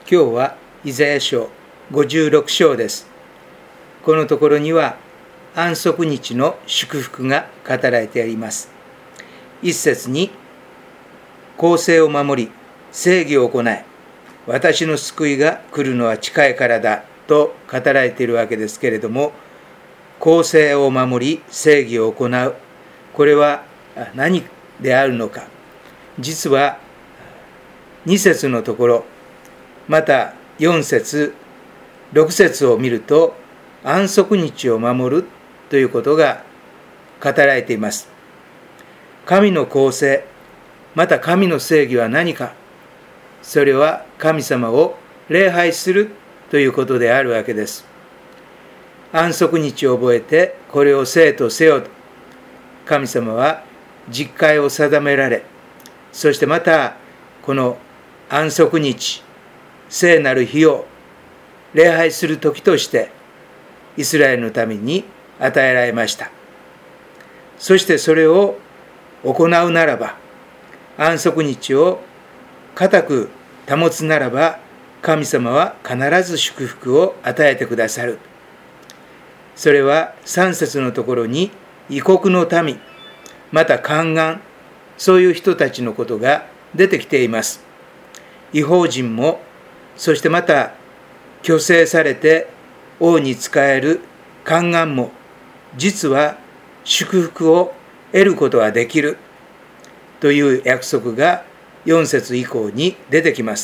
今日はイザヤ書56章です。このところには安息日の祝福が語られてあります。一節に、公正を守り正義を行い、私の救いが来るのは近いからだと語られているわけですけれども、公正を守り正義を行う、これは何であるのか。実は2節のところ、また4節6節を見ると、安息日を守るということが語られています。神の公正、また神の正義は何か。それは神様を礼拝するということであるわけです。安息日を覚えてこれを聖とせよと、神様は実戒を定められ、そしてまたこの安息日、聖なる日を礼拝する時としてイスラエルのために与えられました。そしてそれを行うならば、安息日を固く保つならば、神様は必ず祝福を与えてくださる。それは3節のところに、異国の民、また宦官、そういう人たちのことが出てきています。異邦人も、そしてまた挙制されて王に仕える宦官も、実は祝福を得ることができるという約束が4節以降に出てきます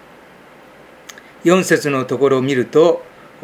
。4節のところを見ると、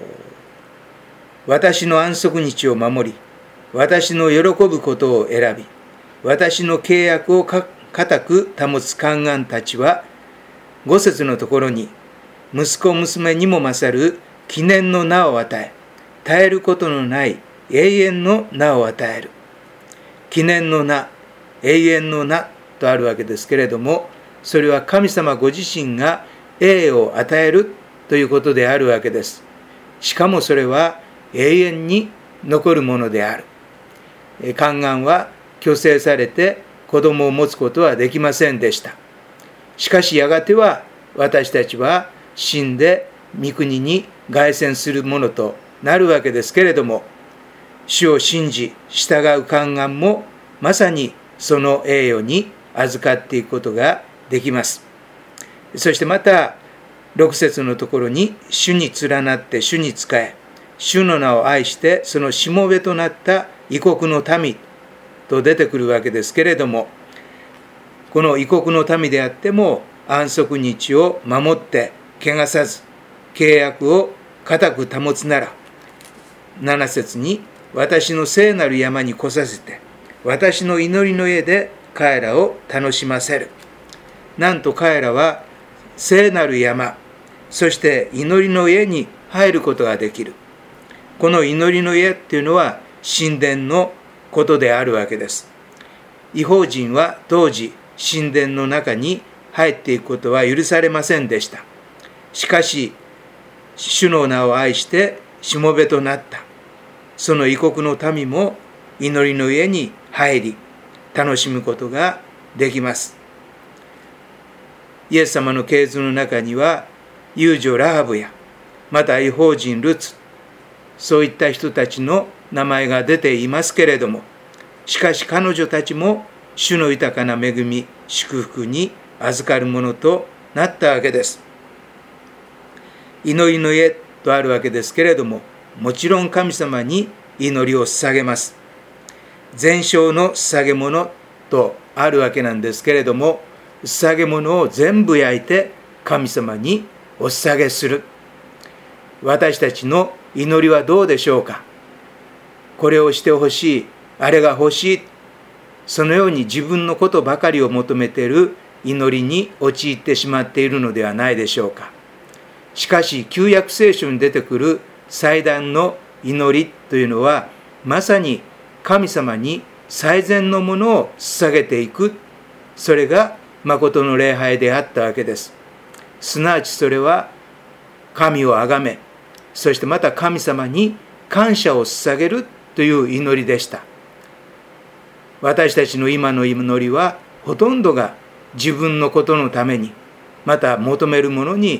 私の安息日を守り、私の喜ぶことを選び、私の契約を固く保つ宦官たちは、5節のところに、息子娘にも勝る記念の名を与え、絶えることのない永遠の名を与える。記念の名、永遠の名とあるわけですけれども、それは神様ご自身が栄を与えるということであるわけです。しかもそれは永遠に残るものである。宦官は挙制されて子供を持つことはできませんでした。しかしやがては私たちは死んで御国に凱旋するものとなるわけですけれども、主を信じ従う宦官もまさにその栄誉に預かっていくことができます。そしてまた6節のところに、主に連なって主に仕え、主の名を愛してそのしもべとなった異国の民と出てくるわけですけれども、この異国の民であっても安息日を守って汚さず契約を固く保つなら、7節に、私の聖なる山に来させて私の祈りの家で彼らを楽しませる。なんと彼らは聖なる山、そして祈りの家に入ることができる。この祈りの家っていうのは神殿のことであるわけです。異邦人は当時神殿の中に入っていくことは許されませんでした。しかし主の名を愛してしもべとなったその異国の民も祈りの家に入り楽しむことができます。イエス様の系図の中には遊女ラハブや、また異邦人ルツ、そういった人たちの名前が出ていますけれども、しかし彼女たちも主の豊かな恵み、祝福に預かるものとなったわけです。祈りの家とあるわけですけれども、もちろん神様に祈りを捧げます。全焼の捧げ物とあるわけなんですけれども、捧げ物を全部焼いて神様にお捧げする。私たちの祈りはどうでしょうか。これをしてほしい、あれが欲しい、そのように自分のことばかりを求めている祈りに陥ってしまっているのではないでしょうか。しかし旧約聖書に出てくる祭壇の祈りというのは、まさに神様に最善のものを捧げていく、それが誠の礼拝であったわけです。すなわちそれは神をあがめ、そしてまた神様に感謝を捧げるという祈りでした。私たちの今の祈りはほとんどが自分のことのために、また求めるものに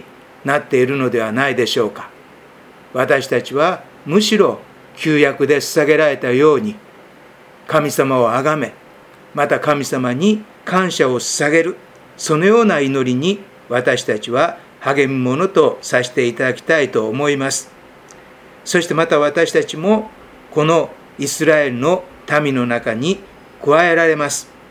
なっているのではないでしょうか。私たちはむしろ旧約で捧げられたように、神様をあがめ、また神様に感謝を捧げる、そのような祈りに私たちは励むものとさせていただきたいと思います。そしてまた私たちもこのイスラエルの民の中に加えられます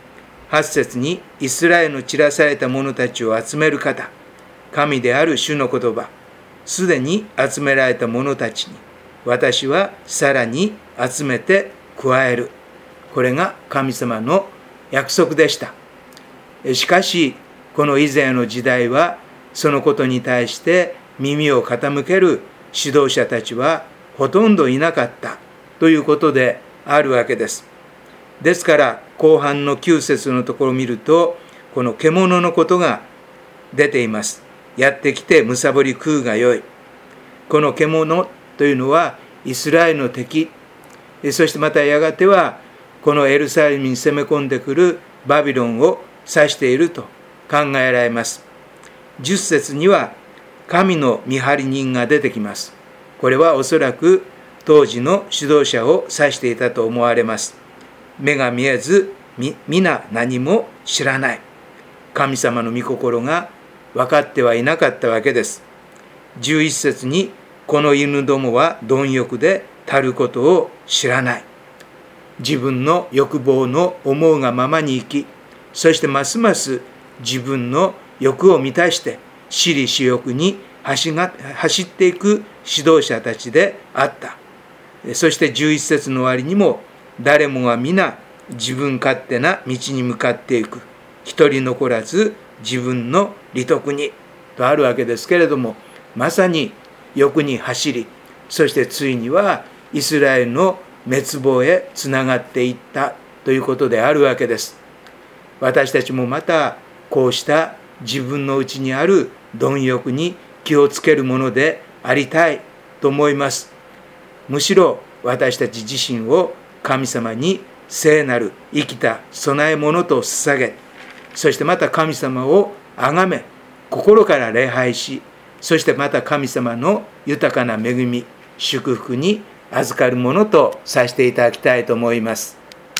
。8節に、イスラエルの散らされた者たちを集める方、神である主の言葉、すでに集められた者たちに私はさらに集めて加える。これが神様の約束でした。しかしこの以前の時代はそのことに対して耳を傾ける指導者たちはほとんどいなかったということであるわけです。ですから後半の9節のところを見ると、この獣のことが出ています。やってきてむさぼり食うがよい。この獣というのはイスラエルの敵、そしてまたやがてはこのエルサレムに攻め込んでくるバビロンを指していると考えられます。10節には神の見張り人が出てきます。これはおそらく当時の指導者を指していたと思われます。目が見えず皆何も知らない。神様の御心が分かってはいなかったわけです。11節に、この犬どもは貪欲でたることを知らない。自分の欲望の思うがままに生き、そしてますます自分の欲を満たして私利私欲に走っていく指導者たちであった。そして11節の終わりにも、誰もが皆自分勝手な道に向かっていく、一人残らず自分の利得にとあるわけですけれども、まさに欲に走り、そしてついにはイスラエルの滅亡へつながっていったということであるわけです。私たちもまたこうした自分の内にある貪欲に気をつけるものでありたいと思います。むしろ私たち自身を神様に聖なる生きた供え物と捧げ、そしてまた神様を崇め、心から礼拝し、そしてまた神様の豊かな恵み、祝福に預かるものとさせていただきたいと思います。